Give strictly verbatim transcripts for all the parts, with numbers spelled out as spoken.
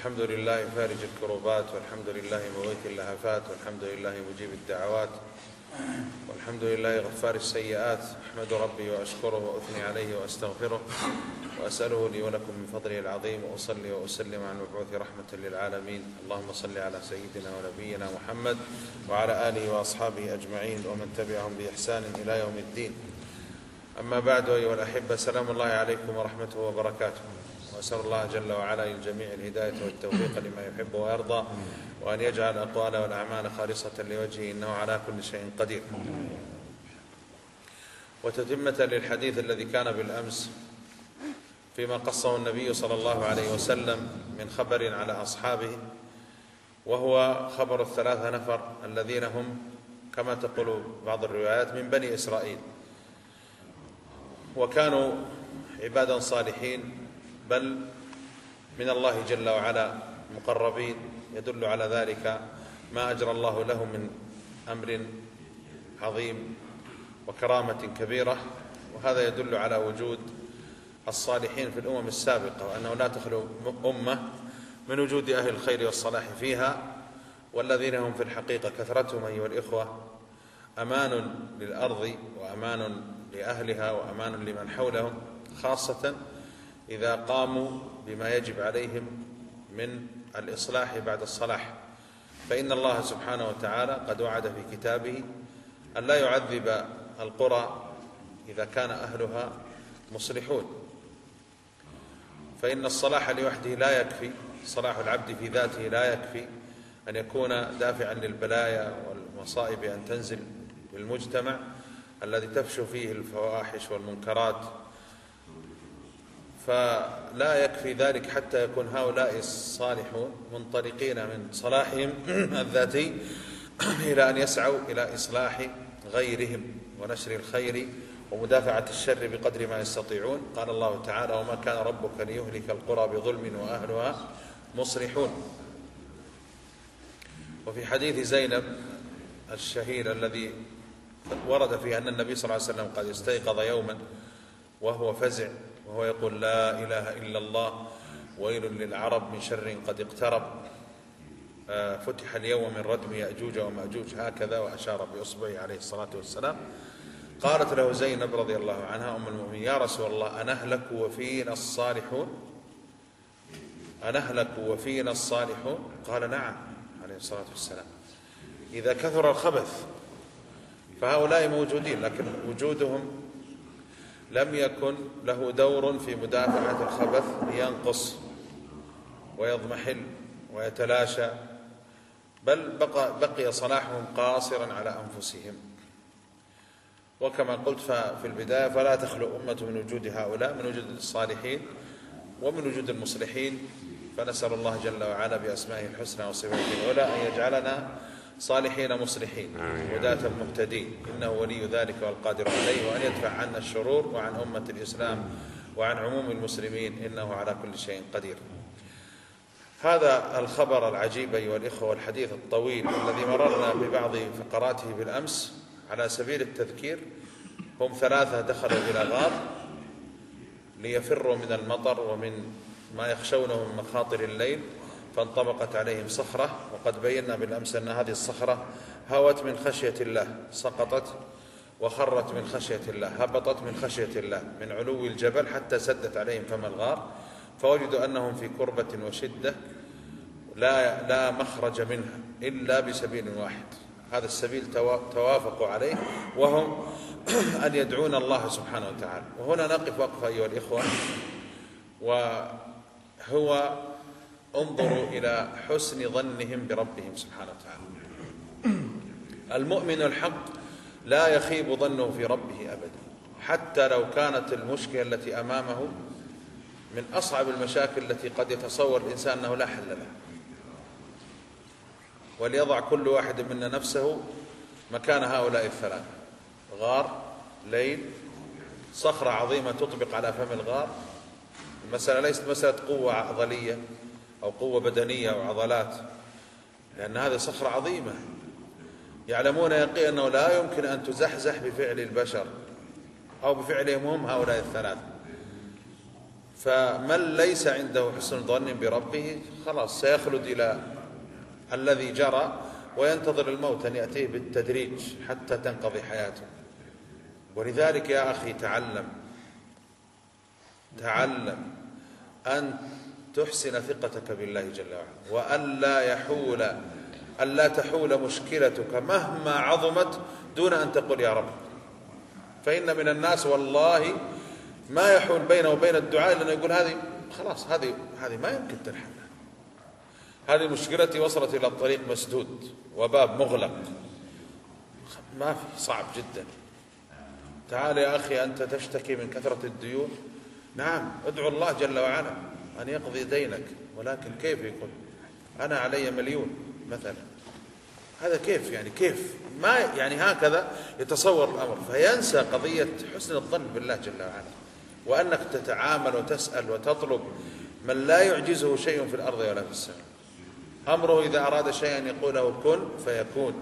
الحمد لله فارج الكروبات، والحمد لله مويت اللهفات، والحمد لله مجيب الدعوات، والحمد لله غفار السيئات. أحمد ربي وأشكره وأثني عليه وأستغفره وأسأله لي ولكم من فضله العظيم، وأصلي وأسلم على المبعوث رحمة للعالمين. اللهم صل على سيدنا ونبينا محمد وعلى آله وأصحابه أجمعين ومن تبعهم بإحسان إلى يوم الدين. أما بعد، أيها الأحبة، سلام الله عليكم ورحمته وبركاته، وأسأل الله جل وعلا للجميع الهداية والتوفيق لما يحب ويرضى، وأن يجعل الأقوال والأعمال خالصة لوجهه، إنه على كل شيء قدير. وتتمة للحديث الذي كان بالأمس فيما قصه النبي صلى الله عليه وسلم من خبر على أصحابه، وهو خبر الثلاثة نفر الذين هم كما تقول بعض الروايات من بني إسرائيل، وكانوا عبادا صالحين، بل من الله جل وعلا مقربين. يدل على ذلك ما أجرى الله لهم من أمر عظيم وكرامة كبيرة، وهذا يدل على وجود الصالحين في الأمم السابقة، وأنه لا تخلو أمة من وجود أهل الخير والصلاح فيها، والذين هم في الحقيقة كثرتهم أيها الإخوة أمان للأرض وأمان لأهلها وأمان لمن حولهم، خاصة إذا قاموا بما يجب عليهم من الإصلاح بعد الصلاح. فإن الله سبحانه وتعالى قد وعد في كتابه أن لا يعذب القرى إذا كان أهلها مصلحون، فإن الصلاح لوحده لا يكفي، صلاح العبد في ذاته لا يكفي أن يكون دافعا للبلايا والمصائب أن تنزل بالمجتمع الذي تفشو فيه الفواحش والمنكرات، فلا يكفي ذلك حتى يكون هؤلاء الصالحون منطلقين من صلاحهم الذاتي إلى أن يسعوا إلى إصلاح غيرهم ونشر الخير ومدافعة الشر بقدر ما يستطيعون. قال الله تعالى: وما كان ربك ليهلك القرى بظلم وأهلها مصلحون. وفي حديث زينب الشهير الذي ورد فيه أن النبي صلى الله عليه وسلم قد استيقظ يوما وهو فزع، وهو يقول: لا إله إلا الله، ويل للعرب من شر قد اقترب، آه فتح اليوم من ردم يأجوج ومأجوج، هكذا، وأشار بإصبعه عليه الصلاة والسلام. قالت له زينب رضي الله عنها أم المؤمنين: يا رسول الله، أنهلك وفينا الصالحون؟ أنهلك وفينا الصالحون؟ قال: نعم عليه الصلاة والسلام. إذا كثر الخبث فهؤلاء موجودين، لكن وجودهم لم يكن له دور في مدافعة الخبث لينقص ويضمحل ويتلاشى، بل بقى, بقي صلاحهم قاصرا على أنفسهم. وكما قلت في البداية، فلا تخلو أمة من وجود هؤلاء، من وجود الصالحين ومن وجود المصلحين. فنسأل الله جل وعلا بأسمائه الحسنى وصفاته العلى أن يجعلنا صالحين مصلحين هداة مهتدين، إنه ولي ذلك والقادر عليه، وأن يدفع عنا الشرور وعن أمة الإسلام وعن عموم المسلمين، إنه على كل شيء قدير. هذا الخبر العجيب أيها الإخوة والحديث الطويل الذي مررنا ببعض فقراته بالأمس على سبيل التذكير، هم ثلاثة دخلوا إلى غار ليفروا من المطر ومن ما يخشونه من مخاطر الليل، فانطبقت عليهم صخرة، وقد بينا بالأمس أن هذه الصخرة هوت من خشية الله، سقطت وخرت من خشية الله، هبطت من خشية الله من علو الجبل حتى سدت عليهم فم الغار، فوجدوا أنهم في كربة وشدة لا, لا مخرج منها إلا بسبيل واحد. هذا السبيل توافقوا عليه، وهم أن يدعون الله سبحانه وتعالى. وهنا نقف وقفة أيها الإخوة، وهو انظروا إلى حسن ظنهم بربهم سبحانه وتعالى. المؤمن الحق لا يخيب ظنه في ربه أبدا، حتى لو كانت المشكلة التي أمامه من أصعب المشاكل التي قد يتصور الإنسان أنه لا حل لها. وليضع كل واحد منا نفسه مكان هؤلاء الثلاثة: غار، ليل، صخرة عظيمة تطبق على فم الغار. المسألة ليست مسألة قوة عضلية أو قوة بدنية أو عضلات، لأن هذه صخرة عظيمة، يعلمون يقينا أنه لا يمكن أن تزحزح بفعل البشر أو بفعلهم هم هؤلاء الثلاثة. فمن ليس عنده حسن ظن بربه خلاص سيخلد إلى الذي جرى وينتظر الموت أن يأتيه بالتدريج حتى تنقضي حياته. ولذلك يا أخي تعلم تعلم أن تحسن ثقتك بالله جل وعلا، وأن لا يحول أن لا تحول مشكلتك مهما عظمت دون أن تقول يا رب. فإن من الناس والله ما يحول بينه وبين الدعاء لأنه يقول هذه خلاص هذه هذه ما يمكن تنحل، هذه مشكلتي وصلت إلى الطريق مسدود وباب مغلق، ما في، صعب جدا. تعال يا أخي أنت تشتكي من كثرة الديون، نعم ادعو الله جل وعلا أن يقضي دينك، ولكن كيف يكون أنا علي مليون مثلا، هذا كيف يعني كيف ما يعني هكذا يتصور الأمر، فينسى قضية حسن الظن بالله جل وعلا، وأنك تتعامل وتسأل وتطلب من لا يعجزه شيء في الأرض ولا في السماء. أمره إذا أراد شيئا يقول له كن فيكون.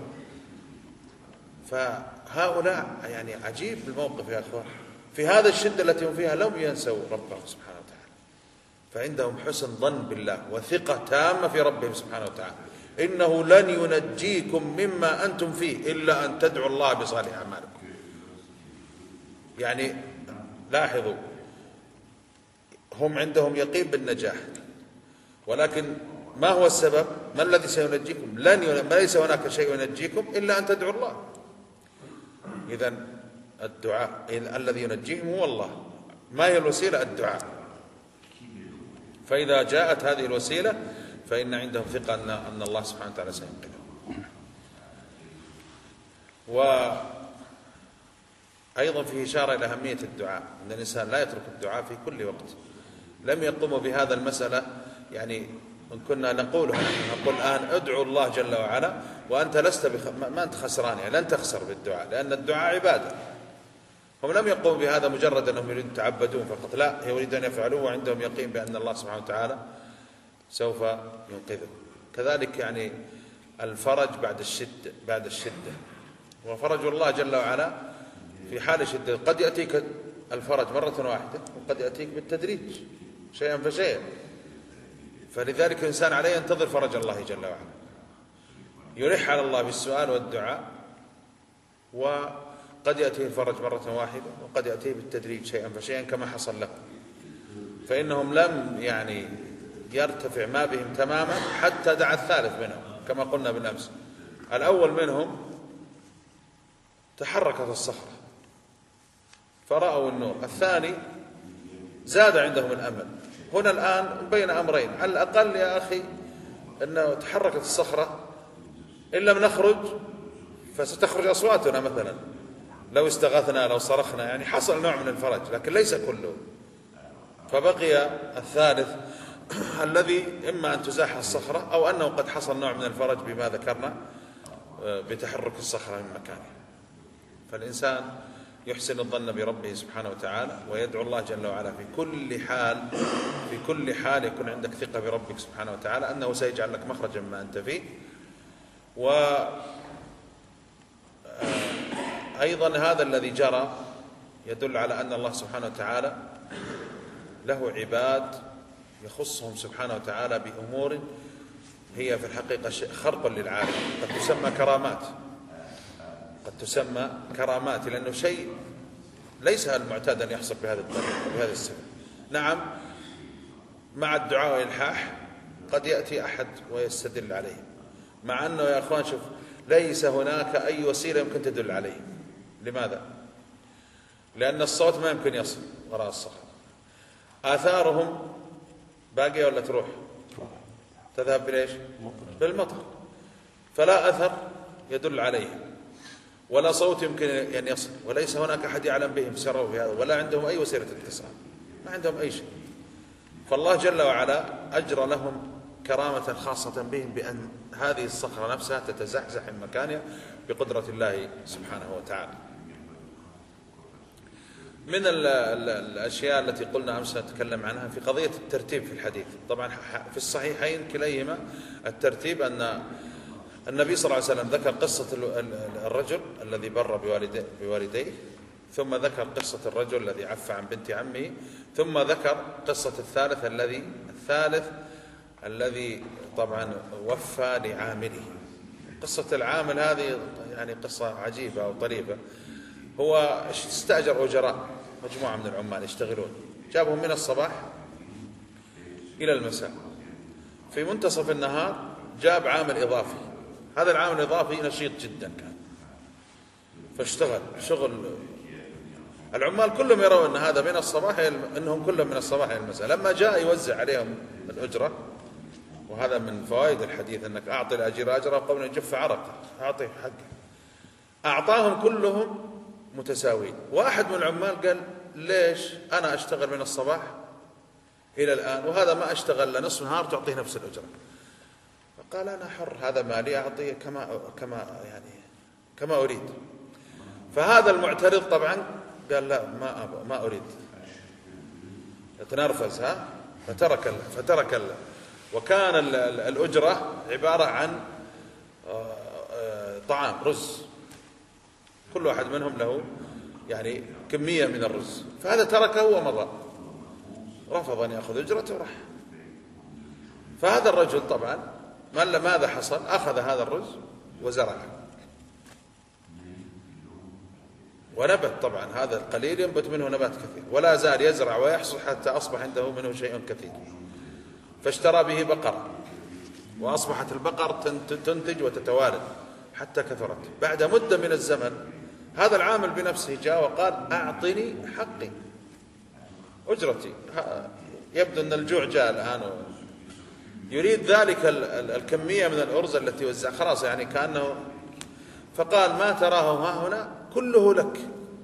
فهؤلاء يعني عجيب الموقف يا أخوان، في هذا الشدة التي هم فيها لم ينسوا ربهم سبحانه وتعالى، فعندهم حسن ظن بالله وثقة تامة في ربهم سبحانه وتعالى. إنه لن ينجيكم مما أنتم فيه إلا أن تدعوا الله بصالح أعمالكم. يعني لاحظوا، هم عندهم يقين بالنجاح، ولكن ما هو السبب؟ ما الذي سينجيكم؟ لن ين... ليس هناك شيء ينجيكم إلا أن تدعوا الله. إذن الدعاء الذي ينجيهم هو الله. ما هي الوسيلة؟ الدعاء. فإذا جاءت هذه الوسيلة فإن عندهم ثقة أن أن الله سبحانه وتعالى سينقذهم. وأيضا فيه إشارة إلى أهمية الدعاء، أن الإنسان لا يترك الدعاء في كل وقت. لم يقوموا بهذا المسألة، يعني إن كنا نقول نقول الآن ادعوا الله جل وعلا وأنت لست بخ... ما أنت خسران، يعني لن تخسر بالدعاء لأن الدعاء عبادة. هم لم يقوموا بهذا مجرد أنهم يريدون يتعبدون فقط، لا، يريدون أن يفعلوه وعندهم يقين بأن الله سبحانه وتعالى سوف ينقذه. كذلك يعني الفرج بعد الشدة بعد الشدة وفرج الله جل وعلا في حال الشدة قد يأتيك الفرج مرة واحدة وقد يأتيك بالتدريج شيئا فشيئا. فلذلك الإنسان عليه ينتظر فرج الله جل وعلا، يلح على الله بالسؤال والدعاء، وقد يأتيه الفرج مرة واحدة وقد يأتيه بالتدريج شيئا فشيئا كما حصل له. فإنهم لم يعني يرتفع ما بهم تماما حتى دعا الثالث منهم كما قلنا بالأمس. الأول منهم تحركت الصخرة فرأوا النور، الثاني زاد عندهم الأمل. هنا الآن بين أمرين، على الأقل يا أخي أنه تحركت الصخرة، إن لم نخرج فستخرج أصواتنا مثلا لو استغاثنا لو صرخنا، يعني حصل نوع من الفرج لكن ليس كله. فبقي الثالث الذي إما أن تزاح الصخرة أو أنه قد حصل نوع من الفرج بما ذكرنا بتحرك الصخرة من مكانها. فالإنسان يحسن الظن بربه سبحانه وتعالى ويدعو الله جل وعلا في كل حال في كل حال يكون عندك ثقة بربك سبحانه وتعالى أنه سيجعل لك مخرجا ما أنت فيه. وأيضا هذا الذي جرى يدل على أن الله سبحانه وتعالى له عباد يخصهم سبحانه وتعالى بأمور هي في الحقيقة خرق للعالم، قد تسمى كرامات قد تسمى كرامات لأنه شيء ليس المعتاد أن يحصل بهذا الطريقة بهذا السبب. نعم مع الدعاء والإلحاح قد يأتي أحد ويستدل عليه، مع أنه يا أخوان شوف ليس هناك أي وسيلة يمكن تدل عليه. لماذا؟ لأن الصوت ما يمكن يصل وراء الصخر، آثارهم باقية ولا تروح؟ تذهب بليش؟ بالمطر، فلا أثر يدل عليهم ولا صوت يمكن أن يصل، وليس هناك أحد يعلم بهم سروا في هذا ولا عندهم أي وسيلة اتصال، ما عندهم أي شيء. فالله جل وعلا أجرى لهم كرامة خاصة بهم بأن هذه الصخرة نفسها تتزحزح من مكانها بقدرة الله سبحانه وتعالى. من ال ال الأشياء التي قلنا أمس نتكلم عنها في قضية الترتيب في الحديث. طبعا في الصحيحين كليهما الترتيب أن النبي صلى الله عليه وسلم ذكر قصة الرجل الذي بر بوالديه ثم ذكر قصة الرجل الذي عف عن بنت عمه، ثم ذكر قصة الثالث الذي الثالث الذي طبعا وفى لعامله. قصة العامل هذه يعني قصة عجيبة أو طريفة. هو استأجر أجراء مجموعة من العمال يشتغلون، جابهم من الصباح إلى المساء. في منتصف النهار جاب عامل إضافي، هذا العامل الإضافي نشيط جدا كان، فاشتغل شغل. العمال كلهم يرون أن هذا من الصباح أنهم كلهم من الصباح إلى المساء. لما جاء يوزع عليهم الأجرة، وهذا من فوائد الحديث أنك أعطي الأجير أجره قبل أن يجف عرقه، أعطي حقه. أعطاهم كلهم متساويين. واحد من العمال قال ليش أنا أشتغل من الصباح إلى الآن وهذا ما أشتغل لنصف نهار تعطيه نفس الأجرة؟ فقال أنا حر، هذا مالي أعطيه كما كما يعني كما أريد. فهذا المعترض طبعا قال لا ما أبا ما أريد، تنرفز ها فترك ال فترك ال وكان الأجرة عبارة عن طعام رز، كل واحد منهم له يعني كمية من الرز، فهذا تركه ومضى، رفض أن يأخذ أجرته وراح. فهذا الرجل طبعا ماذا حصل؟ أخذ هذا الرز وزرعه ونبت. طبعا هذا القليل ينبت منه نبات كثير، ولا زال يزرع ويحصد حتى أصبح عنده منه شيء كثير. فاشترى به بقرة، وأصبحت البقر تنتج وتتوالد حتى كثرت. بعد مدة من الزمن هذا العامل بنفسه جاء وقال أعطني حقي أجرتي. يبدو أن الجوع جاء الآن يريد ذلك الكمية من الأرز التي وزع، خلاص يعني كأنه. فقال ما تراه ها هنا كله لك،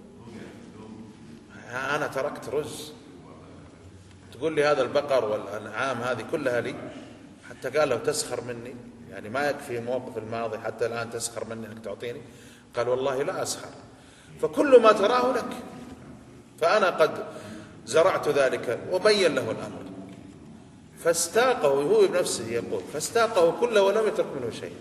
أنا تركت رز تقول لي هذا البقر والأنعام هذه كلها لي؟ حتى قال له تسخر مني، يعني ما يكفي الموقف الماضي حتى الآن تسخر مني أنك تعطيني؟ قال والله لا أسخر، فكل ما تراه لك، فأنا قد زرعت ذلك. وبين له الأمر فاستاقه، هو بنفسه يقول فاستاقه كله ولم يترك منه شيء،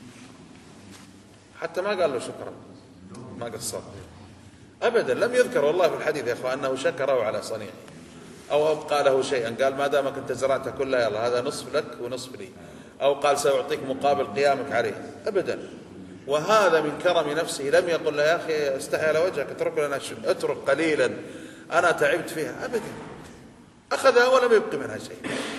حتى ما قال له شكرا، ما قصر أبدا، لم يذكر والله في الحديث يا أخوان أنه شكره على صنيعه أو أبقى له شيئا، قال ما دامك أنت زرعت كلها يلا هذا نصف لك ونصف لي، أو قال سأعطيك مقابل قيامك عليه، أبدا. وهذا من كرم نفسه، لم يقل له يا أخي استحي على وجهك اترك لنا اترك قليلا أنا تعبت فيها، أبدا، أخذها ولم يبقي منها شيء.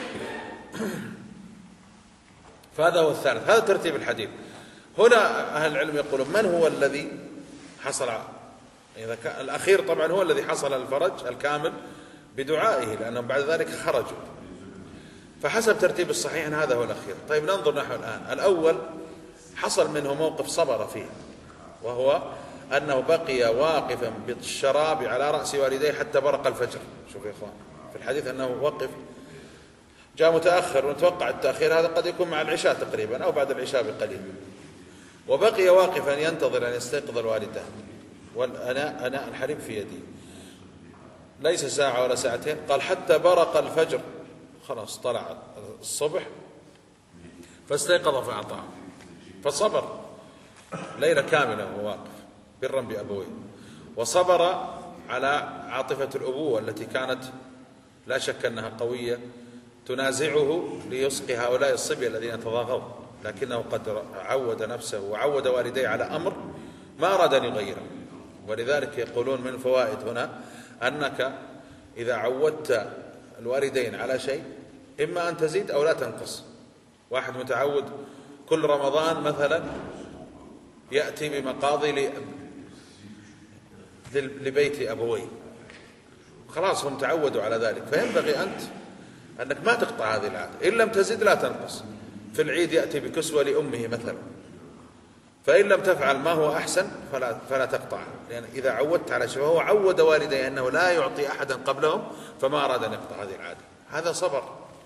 فهذا هو الثالث، هذا ترتيب الحديث. هنا أهل العلم يقولون من هو الذي حصل، إذا كان الأخير طبعا هو الذي حصل الفرج الكامل بدعائه، لأنهم بعد ذلك خرجوا. فحسب ترتيب الصحيح هذا هو الأخير. طيب ننظر نحو الآن. الأول حصل منه موقف صبر فيه، وهو أنه بقي واقفا بالشراب على رأس والديه حتى برق الفجر. شوف يا إخوان في الحديث أنه وقف، جاء متأخر ونتوقع التأخير هذا قد يكون مع العشاء تقريبا أو بعد العشاء بقليل، وبقي واقفا ينتظر أن يستيقظ الوالدة، والأناء أناء الحليب في يدي، ليس ساعة ولا ساعتين، قال حتى برق الفجر، خلاص طلع الصبح، فاستيقظ فأعطاه، فصبر ليلة كاملة وهو واقف برا بأبويه، وصبر على عاطفة الأبوة التي كانت لا شك أنها قوية تنازعه ليسقي هؤلاء الصبية الذين تضاغوا، لكنه قد عود نفسه وعود والديه على أمر ما أراد أن يغيره. ولذلك يقولون من فوائد هنا أنك إذا عودت الوالدين على شيء إما أن تزيد أو لا تنقص. واحد متعود كل رمضان مثلا يأتي بمقاضي لبيت أبويه، خلاص هم تعودوا على ذلك، فينبغي أنت أنك ما تقطع هذه العادة، إن لم تزد لا تنقص. في العيد يأتي بكسوة لأمه مثلا، فإن لم تفعل ما هو أحسن فلا, فلا تقطع، لأن إذا عودت على شيء، وهو عود والديه أنه لا يعطي أحدا قبلهم فما أراد أن يقطع هذه العادة، هذا صبر.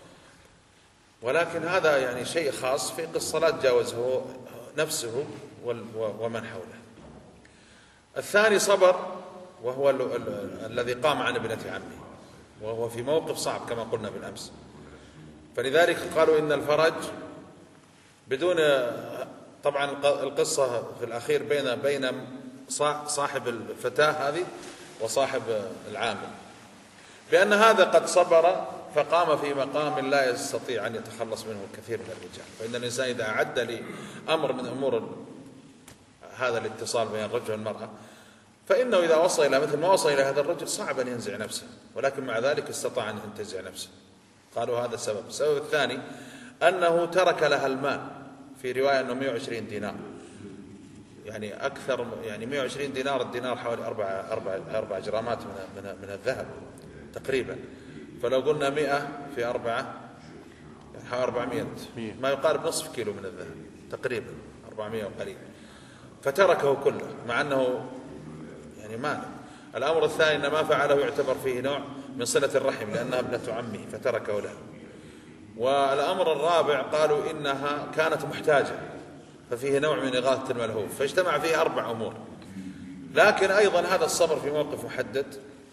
ولكن هذا يعني شيء خاص في قصة لا تجاوزه نفسه ومن حوله. الثاني صبر، وهو ال ال الذي قام عن ابنة عمه، وهو في موقف صعب كما قلنا بالأمس. فلذلك قالوا إن الفرج بدون، طبعا القصة في الأخير بين بين صاحب الفتاة هذه وصاحب العامل، بأن هذا قد صبر فقام في مقام لا يستطيع أن يتخلص منه الكثير من الرجال. فإن الإنسان إذا أعد لأمر من أمور هذا الاتصال بين الرجل والمرأة، فإنه إذا وصل إلى مثل ما وصل إلى هذا الرجل صعب أن ينزع نفسه، ولكن مع ذلك استطاع أن ينتزع نفسه. قالوا هذا السبب. السبب الثاني أنه ترك لها المال، في رواية أنه مئة وعشرين دينار، يعني أكثر، يعني مئة وعشرين دينار، الدينار حوالي أربع أربع أربع جرامات من من من الذهب تقريبا. فلو قلنا مئة في أربعة يعني حوالي أربعمائة، ما يقارب نصف كيلو من الذهب تقريبا، أربعمائة وقليل. فتركه كله مع أنه يعني مال. الأمر الثاني أن ما فعله يعتبر فيه نوع من صلة الرحم لأنها ابنة عمه فتركه له. والأمر الرابع قالوا إنها كانت محتاجة ففيه نوع من إغاثة الملهوف، فاجتمع فيه أربع أمور. لكن أيضا هذا الصبر في موقف محدد،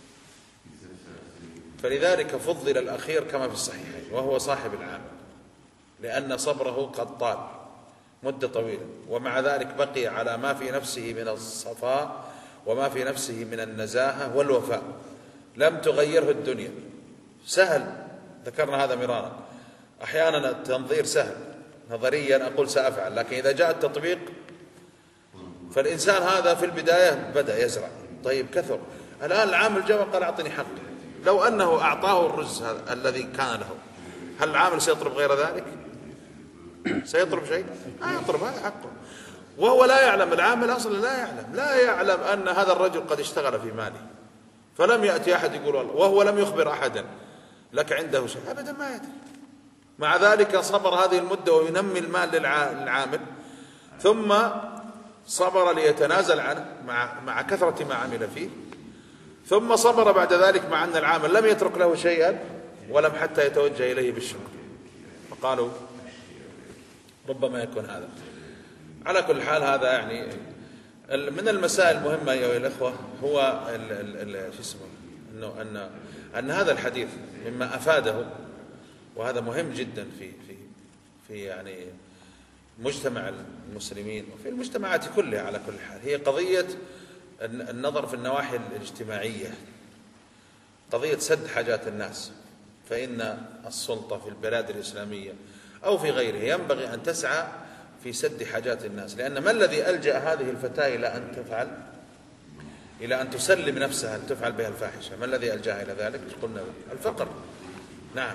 فلذلك فضل الأخير كما في الصحيحين وهو صاحب العامل، لأن صبره قد طال مدة طويلة، ومع ذلك بقي على ما في نفسه من الصفاء وما في نفسه من النزاهة والوفاء، لم تغيره الدنيا. سهل، ذكرنا هذا مرارا، أحيانا التنظير سهل نظريا، أقول سأفعل، لكن إذا جاء التطبيق فالإنسان هذا في البداية بدأ يزرع، طيب كثر، الآن العامل جاء وقال أعطني حقي. لو أنه أعطاه الرز هذا الذي كان له، هل العامل سيطلب غير ذلك؟ سيطلب شيء؟ لا يطلب، هذا حقه، وهو لا يعلم، العامل أصلا لا يعلم لا يعلم أن هذا الرجل قد اشتغل في ماله، فلم يأتي أحد يقول والله، وهو لم يخبر أحدا لك عنده شيء، أبدا ما يدري. مع ذلك صبر هذه المدة وينمي المال للعامل، ثم صبر ليتنازل عنه مع مع كثرة ما عمل فيه، ثم صبر بعد ذلك مع أن العامل لم يترك له شيئا ولم حتى يتوجه إليه بالشكر. فقالوا ربما يكون هذا. على كل حال هذا يعني من المسائل المهمة أيها الأخوة، هو ال ال ال شو اسمه إنه أن أن هذا الحديث مما أفاده، وهذا مهم جدا في في في يعني مجتمع المسلمين وفي المجتمعات كلها على كل حال، هي قضية النظر في النواحي الاجتماعية، قضية سد حاجات الناس. فإن السلطة في البلاد الإسلامية أو في غيرها ينبغي أن تسعى في سد حاجات الناس، لأن ما الذي ألجأ هذه الفتاة إلى أن تفعل إلى أن تسلم نفسها أن تفعل بها الفاحشة؟ ما الذي ألجأها إلى ذلك؟ قلنا الفقر. نعم،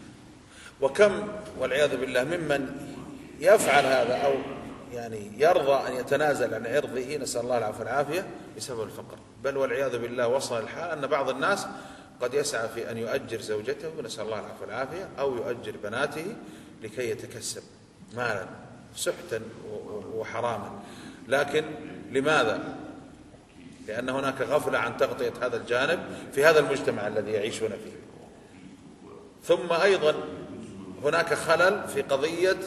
وكم والعياذ بالله ممن يفعل هذا أو يعني يرضى أن يتنازل عن عرضه، نسأل الله العافية والعافية، بسبب الفقر. بل والعياذ بالله وصل الحال أن بعض الناس قد يسعى في أن يؤجر زوجته، نسأل الله العافية والعافية، أو يؤجر بناته لكي يتكسب مالا سحتا وحراما. لكن لماذا؟ لأن هناك غفلة عن تغطية هذا الجانب في هذا المجتمع الذي يعيشون فيه. ثم أيضا هناك خلل في قضية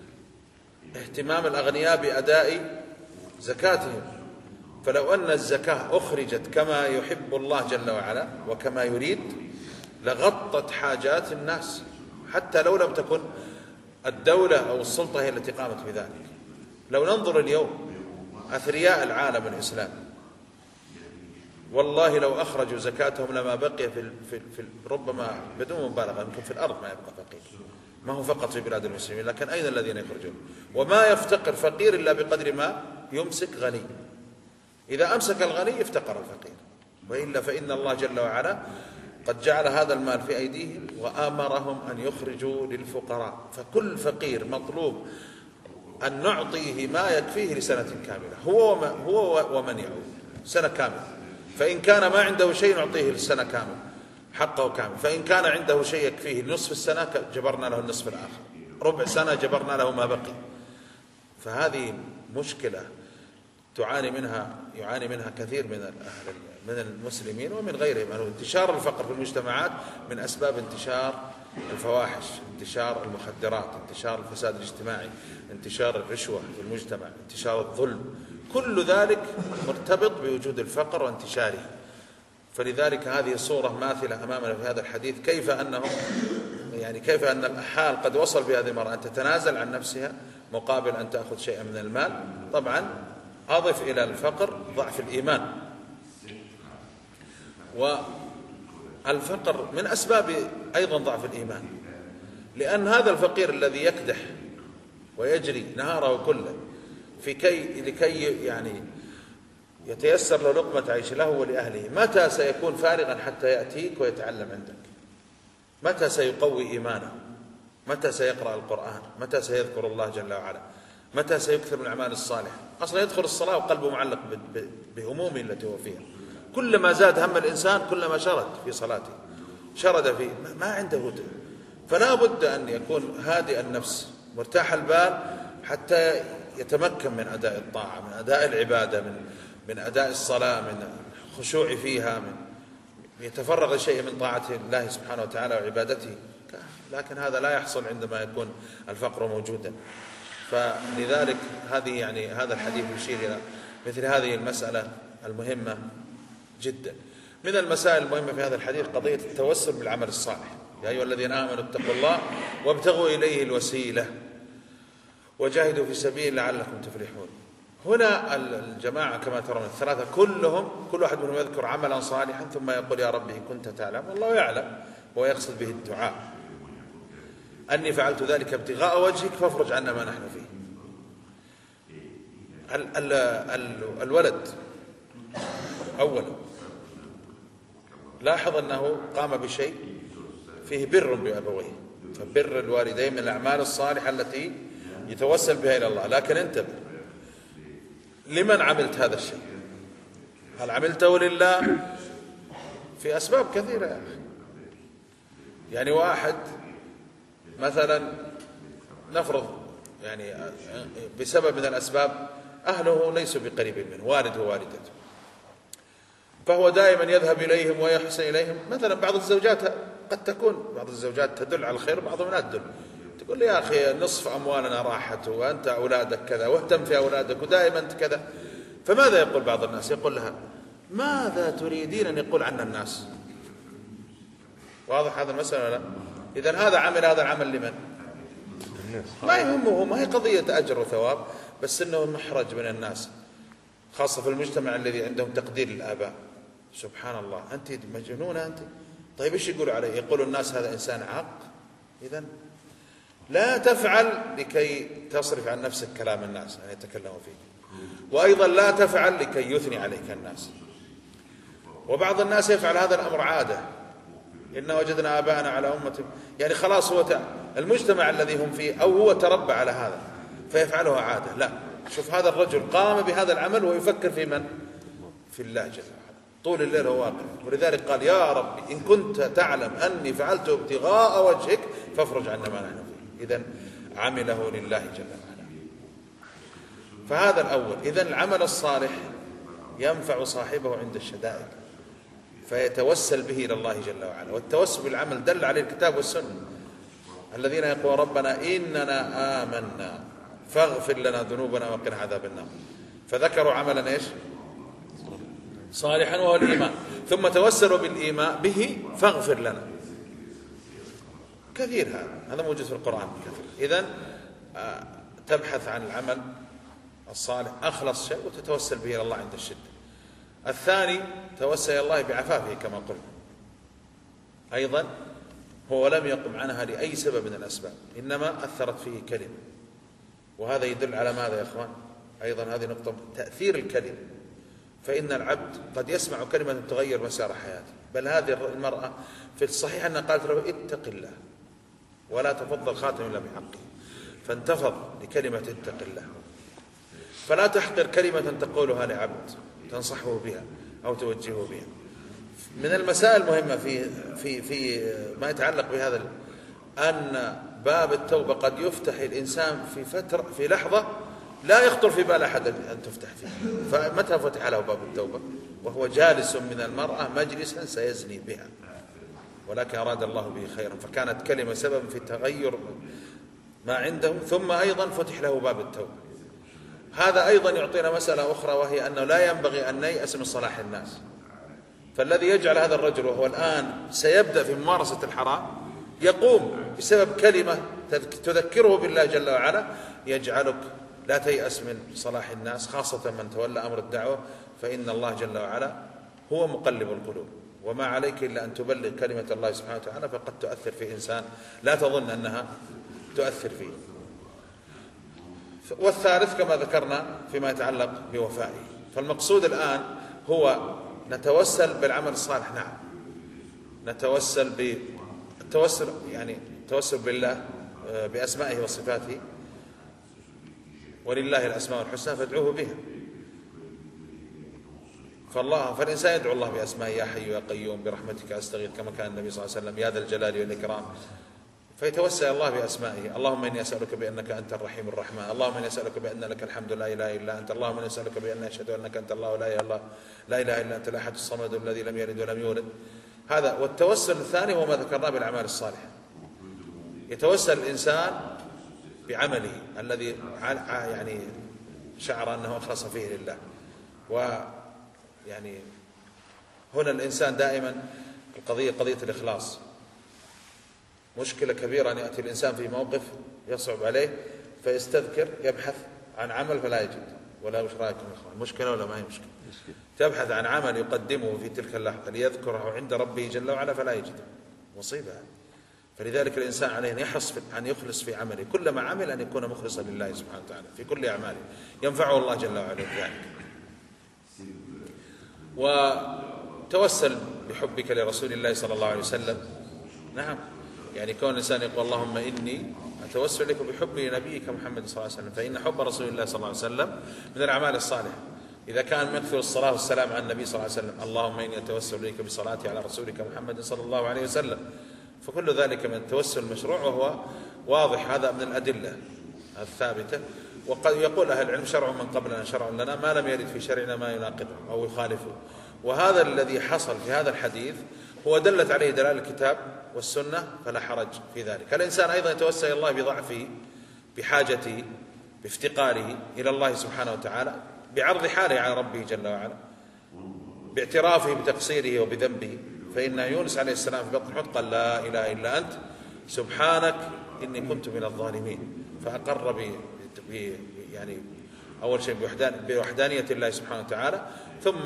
اهتمام الأغنياء بأداء زكاتهم. فلو أن الزكاة أخرجت كما يحب الله جل وعلا وكما يريد لغطت حاجات الناس، حتى لو لم تكن الدولة أو السلطة هي التي قامت بذلك. لو ننظر اليوم أثرياء العالم الإسلامي، والله لو أخرجوا زكاتهم لما بقي في, في, في ربما بدون مبالغة يمكن في الأرض ما يبقى فقير، ما هو فقط في بلاد المسلمين، لكن أين الذين يخرجون؟ وما يفتقر فقير إلا بقدر ما يمسك غني. إذا أمسك الغني افتقر الفقير، وإلا فإن الله جل وعلا قد جعل هذا المال في أيديهم وآمرهم أن يخرجوا للفقراء. فكل فقير مطلوب أن نعطيه ما يكفيه لسنة كاملة، هو وما هو ومن يعود سنة كاملة. فإن كان ما عنده شيء نعطيه للسنة كاملة حقه كامل، فإن كان عنده شيء يكفيه لنصف السنة جبرنا له النصف الآخر، ربع سنة جبرنا له ما بقي. فهذه مشكلة تعاني منها يعاني منها كثير من أهل من المسلمين ومن غيرهم. يعني انتشار الفقر في المجتمعات من أسباب انتشار الفواحش، انتشار المخدرات، انتشار الفساد الاجتماعي، انتشار الرشوة في المجتمع، انتشار الظلم، كل ذلك مرتبط بوجود الفقر وانتشاره. فلذلك هذه صورة ماثلة أمامنا في هذا الحديث، كيف أنه يعني كيف أن الحال قد وصل بهذه المرأة أن تتنازل عن نفسها مقابل أن تأخذ شيئا من المال. طبعا أضف إلى الفقر ضعف الإيمان. والفقر من أسباب أيضا ضعف الإيمان، لأن هذا الفقير الذي يكدح ويجري نهاره كله في كي لكي يعني يتيسر له لقمة عيش له ولأهله، متى سيكون فارغا حتى يأتيك ويتعلم عندك؟ متى سيقوي إيمانه؟ متى سيقرأ القرآن؟ متى سيذكر الله جل وعلا؟ متى سيكثر من الأعمال الصالحة؟ أصلا يدخل الصلاة وقلبه معلق بهمومه التي هو فيها، كلما زاد هم الإنسان كلما شرد في صلاته، شرد فيه، ما عنده هدى. فلا بد أن يكون هادئ النفس مرتاح البال حتى يتمكن من أداء الطاعة، من أداء العبادة، من من أداء الصلاة، من الخشوع فيها، من يتفرغ لشيء من طاعة الله سبحانه وتعالى وعبادته. لكن هذا لا يحصل عندما يكون الفقر موجودا. فلذلك هذه يعني هذا الحديث يشير إلى مثل هذه المسألة المهمة جدا. من المسائل المهمة في هذا الحديث قضية التوسل بالعمل الصالح. يا أيها الذين آمنوا اتقوا الله وابتغوا إليه الوسيلة وجاهدوا في سبيله لعلكم تفلحون. هنا الجماعة كما ترون الثلاثة كلهم كل واحد منهم يذكر عملا صالحا ثم يقول يا ربي إن كنت تعلم، والله يعلم، ويقصد به الدعاء، أني فعلت ذلك ابتغاء وجهك فافرج عنا ما نحن فيه. ال ال ال الولد أولا لاحظ أنه قام بشيء فيه بر بأبويه، فبر الوالدين من الأعمال الصالحة التي يتوسل بها إلى الله. لكن انتبه، لمن عملت هذا الشيء؟ هل عملته لله؟ في أسباب كثيرة يا أخي. يعني واحد مثلا نفرض يعني بسبب من الأسباب أهله ليسوا بقريب منه، والده ووالدته، فهو دائما يذهب إليهم ويحسن إليهم. مثلا بعض الزوجات قد تكون بعض الزوجات تدل على الخير وبعضهم لا تدل، تقول لي يا أخي نصف أموالنا راحت وأنت أولادك كذا واهتم في أولادك ودائما أنت كذا. فماذا يقول بعض الناس؟ يقول لها ماذا تريدين أن يقول عنا الناس؟ واضح هذا المسألة لا؟ إذن هذا عمل هذا العمل لمن؟ ما يهمه، ما هي قضية أجر وثواب، بس إنه محرج من الناس، خاصة في المجتمع الذي عندهم تقدير للآباء. سبحان الله، أنت مجنونة أنت. طيب إيش يقولوا عليه؟ يقولوا الناس هذا إنسان عاق. إذن لا تفعل لكي تصرف عن نفسك كلام الناس أن يتكلموا فيك، وأيضا لا تفعل لكي يثني عليك الناس. وبعض الناس يفعل هذا الأمر عادة، إن وجدنا آباءنا على أمة، يعني خلاص هو المجتمع الذي هم فيه أو هو تربى على هذا فيفعله عادة. لا، شوف هذا الرجل قام بهذا العمل ويفكر في من؟ في الله جل وعلا، طول الليل هو واقف. ولذلك قال يا ربي إن كنت تعلم أني فعلت ابتغاء وجهك فافرج عنا ما نحن فيه. إذن عمله لله جل وعلا. فهذا الأول. إذن العمل الصالح ينفع صاحبه عند الشدائد فيتوسل به إلى الله جل وعلا. والتوسل بالعمل دل عليه الكتاب والسنة. الذين يقولون ربنا إننا آمنا فاغفر لنا ذنوبنا وقنا عذاب النار، فذكروا عملا إيش؟ صالحا وهو الإيمان، ثم توسلوا بالإيمان به فاغفر لنا. كثير هذا هذا موجود في القرآن كثير. إذن آه تبحث عن العمل الصالح أخلص شيء وتتوسل به إلى الله عند الشدة. الثاني توسل إلى الله بعفافه كما قلنا، أيضا هو لم يقم عنها لأي سبب من الأسباب، إنما أثرت فيه كلمة. وهذا يدل على ماذا يا أخوان؟ أيضا هذه نقطة، تأثير الكلمة. فإن العبد قد يسمع كلمة تغير مسار حياته. بل هذه المرأة في الصحيح أنها قالت له اتق الله ولا تفضل خاتم إلا بحقه، فانتفض لكلمة اتق الله. فلا تحقر كلمة تقولها لعبد تنصحه بها أو توجهه بها. من المسائل المهمة في في في ما يتعلق بهذا أن باب التوبة قد يفتح الإنسان في فترة في لحظة لا يخطر في بال أحد أن تفتح فيه. فمتى فتح له باب التوبة؟ وهو جالس من المرأة مجلسا سيزني بها، ولكن أراد الله به خيرا، فكانت كلمة سبب في تغير ما عنده، ثم أيضا فتح له باب التوبة. هذا أيضا يعطينا مسألة أخرى، وهي أنه لا ينبغي أن نيأس من صلاح الناس. فالذي يجعل هذا الرجل وهو الآن سيبدأ في ممارسة الحرام يقوم بسبب كلمة تذكره بالله جل وعلا يجعلك لا تيأس من صلاح الناس، خاصة من تولى أمر الدعوة، فإن الله جل وعلا هو مقلب القلوب، وما عليك إلا أن تبلغ كلمة الله سبحانه وتعالى، فقد تؤثر في إنسان لا تظن أنها تؤثر فيه. والثالث كما ذكرنا فيما يتعلق بوفائه. فالمقصود الآن هو نتوسل بالعمل الصالح، نعم نتوسل بالتوسل يعني التوسل بالله بأسمائه وصفاته، ولله الأسماء الحسنى فادعوه بها. فالله فالإنسان يدعو الله بأسمائه: يا حي يا قيوم برحمتك أستغيث، كما كان النبي صلى الله عليه وسلم: يا ذا الجلال والإكرام. فيتوسل الله بأسمائه: اللهم إني أسألك بأنك أنت الرحيم الرحمن، اللهم إني أسألك بأن لك الحمد لا إله إلا أنت، اللهم إني أسألك بأن أشهد أنك أنت الله لا إله إلا لا إله إلا أنت الأحد الصمد الذي لم يلد ولم يولد. هذا. والتوسل الثاني هو ما ذكرناه بالأعمال الصالحة. يتوسل الإنسان بعمله الذي يعني شعر أنه أخلص فيه لله. ويعني هنا الإنسان دائما القضية قضية الإخلاص. مشكلة كبيرة أن يأتي الإنسان في موقف يصعب عليه فيستذكر، يبحث عن عمل فلا يجد. ولا وش رأيكم يا إخوان؟ مشكلة ولا ما هي مشكلة؟ تبحث عن عمل يقدمه في تلك اللحظة ليذكره عند ربه جل وعلا فلا يجده. مصيبة. فلذلك الإنسان عليه أن يحرص أن يخلص في عمله، كلما عمل أن يكون مخلصا لله سبحانه وتعالى في كل أعماله، ينفعه الله جل وعلا بذلك. وتوسل بحبك لرسول الله صلى الله عليه وسلم. نعم، يعني كون الإنسان يقول: اللهم إني أتوسل لك بحبي لنبيك محمد صلى الله عليه وسلم، فإن حب رسول الله صلى الله عليه وسلم من الأعمال الصالحة. إذا كان يكثر الصلاة والسلام على النبي صلى الله عليه وسلم: اللهم إني أتوسل إليك بصلاتي على رسولك محمد صلى الله عليه وسلم، فكل ذلك من التوسل المشروع، وهو واضح. هذا من الأدلة الثابتة. وقد يقول أهل العلم: شرع من قبلنا شرع لنا ما لم يرد في شرعنا ما يناقضه أو يخالفه. وهذا الذي حصل في هذا الحديث هو دلت عليه دلالة الكتاب والسنة، فلا حرج في ذلك. الإنسان أيضا يتوسل إلى الله بضعفه، بحاجته، بافتقاره إلى الله سبحانه وتعالى، بعرض حاله على ربه جل وعلا، باعترافه بتقصيره وبذنبه. فإن يونس عليه السلام في بطن الحوت قال: لا إله إلا أنت سبحانك إني كنت من الظالمين. فأقر ب يعني أول شيء بوحدانية الله سبحانه وتعالى، ثم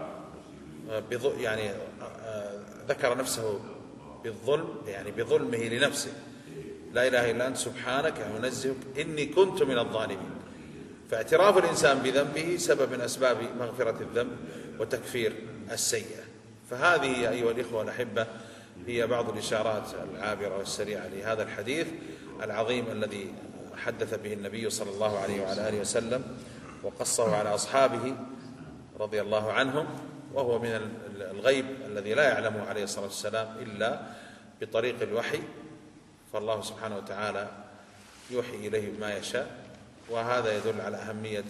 يعني ذكر نفسه بالظلم، يعني بظلمه لنفسه: لا إله إلا أنت سبحانك أنزهك إني كنت من الظالمين. فاعتراف الإنسان بذنبه سبب من أسباب مغفرة الذنب وتكفير السيئة. فهذه أيها الإخوة الأحبة هي بعض الإشارات العابرة والسريعة لهذا الحديث العظيم الذي حدث به النبي صلى الله عليه وعلى آله وسلم وقصه على أصحابه رضي الله عنهم، وهو من الغيب الذي لا يعلمه عليه الصلاة والسلام إلا بطريق الوحي. فالله سبحانه وتعالى يوحي إليه بما يشاء. وهذا يدل على أهمية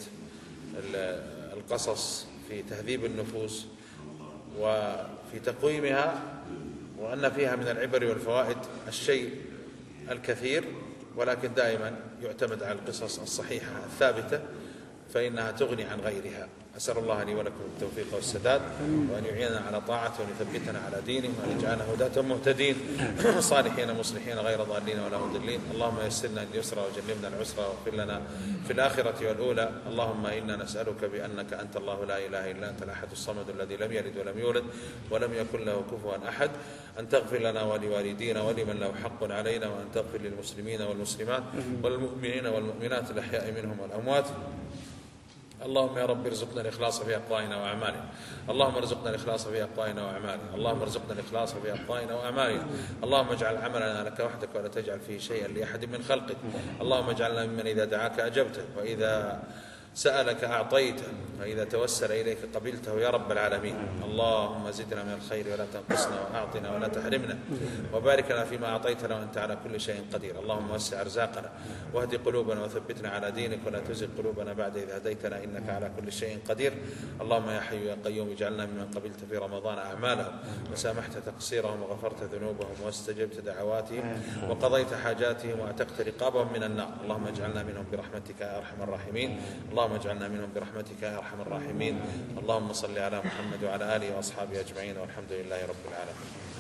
القصص في تهذيب النفوس وفي تقويمها، وأن فيها من العبر والفوائد الشيء الكثير، ولكن دائما يعتمد على القصص الصحيحة الثابتة، فإنها تغني عن غيرها. أسأل الله لي ولكم التوفيق والسداد، وأن يعيننا على طاعته، وأن يثبتنا على دينه، وأن يجعلنا هداة مهتدين صالحين مصلحين غير ضالين ولا مضلين. اللهم يسر لنا اليسر وجنبنا العسر، واغفر لنا في الآخرة والأولى. اللهم إنا نسألك بأنك أنت الله لا إله إلا أنت الأحد الصمد الذي لم يلد ولم يولد ولم يكن له كفوا أحد، أن تغفر لنا ولوالدينا ولمن له حق علينا، وأن تغفر للمسلمين والمسلمات والمؤمنين والمؤمنات الأحياء منهم والأموات. اللهم يا رب ارزقنا الإخلاص في أقوالنا وأعمالنا. اللهم ارزقنا الإخلاص في أقوالنا وأعمالنا. اللهم ارزقنا الإخلاص في أقوالنا وأعمالنا. اللهم اجعل عملنا لك وحدك ولا تجعل فيه شيئا لأحد من خلقك. اللهم اجعلنا ممن إذا دعاك أجبته، وإذا سألك أعطيته، وإذا توسل إليك قبلته يا رب العالمين. اللهم زدنا من الخير ولا تنقصنا، وأعطنا ولا تحرمنا، وبارك لنا فيما أعطيتنا، وأنت على كل شيء قدير. اللهم وسع أرزاقنا، واهد قلوبنا، وثبتنا على دينك، ولا تزغ قلوبنا بعد إذ هديتنا، إنك على كل شيء قدير. اللهم يا حي يا قيوم اجعلنا ممن قبلت في رمضان أعمالهم، وسامحت تقصيرهم، وغفرت ذنوبهم، واستجبت دعواتهم، وقضيت حاجاتهم، وأعتقت رقابهم من النار. اللهم اجعلنا منهم برحمتك يا أرحم الراحمين. اللهم اجعلنا منهم برحمتك يا أرحم الراحمين. اللهم صل على محمد وعلى آله وأصحابه أجمعين، والحمد لله رب العالمين.